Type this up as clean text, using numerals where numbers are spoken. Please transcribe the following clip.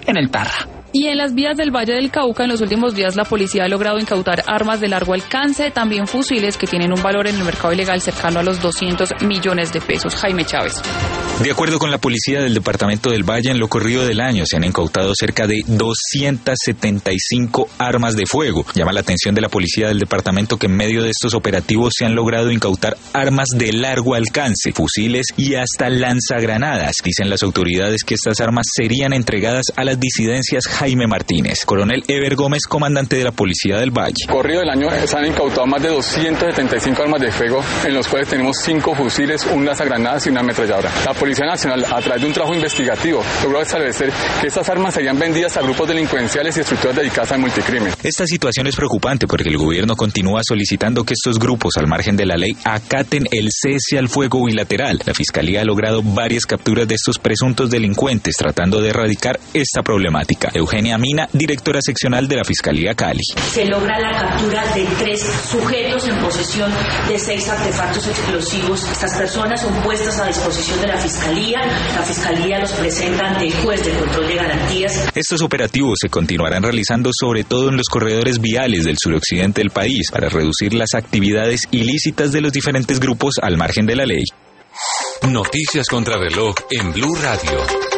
en el Tarra. Y en las vías del Valle del Cauca, en los últimos días, la policía ha logrado incautar armas de largo alcance, también fusiles que tienen un valor en el mercado ilegal cercano a los 200 millones de pesos. Jaime Chávez. De acuerdo con la policía del departamento del Valle, en lo corrido del año se han incautado cerca de 275 armas de fuego. Llama la atención de la policía del departamento que en medio de estos operativos se han logrado incautar armas de largo alcance, fusiles y hasta lanzagranadas. Dicen las autoridades que estas armas serían entregadas a las disidencias. Jaime Martínez, coronel Ever Gómez, comandante de la policía del Valle. Corrido del año se han incautado más de 275 armas de fuego, en los cuales tenemos 5 fusiles, un lanzagranadas y una ametralladora. La Policía Nacional, a través de un trabajo investigativo, logró establecer que estas armas serían vendidas a grupos delincuenciales y estructuras dedicadas al multicrimen. Esta situación es preocupante porque el gobierno continúa solicitando que estos grupos, al margen de la ley, acaten el cese al fuego bilateral. La Fiscalía ha logrado varias capturas de estos presuntos delincuentes tratando de erradicar esta problemática. Eugenia Mina, directora seccional de la Fiscalía Cali. Se logra la captura de 3 sujetos en posesión de 6 artefactos explosivos. Estas personas son puestas a disposición de la Fiscalía. La Fiscalía los presenta ante el juez de control de garantías. Estos operativos se continuarán realizando sobre todo en los corredores viales del suroccidente del país para reducir las actividades ilícitas de los diferentes grupos al margen de la ley. Noticias contra reloj en Blue Radio.